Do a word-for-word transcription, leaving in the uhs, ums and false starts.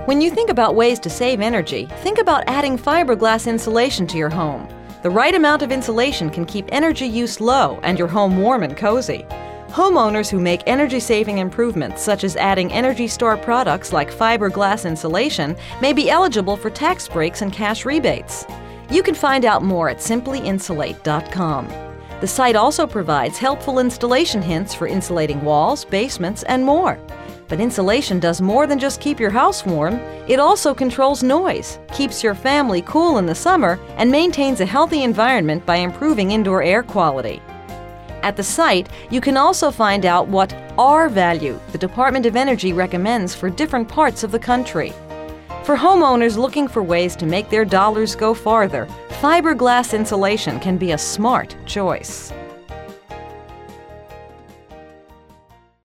When you think about ways to save energy, think about adding fiberglass insulation to your home. The right amount of insulation can keep energy use low and your home warm and cozy. Homeowners who make energy-saving improvements, such as adding Energy Star products like fiberglass insulation, may be eligible for tax breaks and cash rebates. You can find out more at simply insulate dot com. The site also provides helpful installation hints for insulating walls, basements, and more. But insulation does more than just keep your house warm. It also controls noise, keeps your family cool in the summer, and maintains a healthy environment by improving indoor air quality. At the site, you can also find out what R value the Department of Energy recommends for different parts of the country. For homeowners looking for ways to make their dollars go farther, fiberglass insulation can be a smart choice.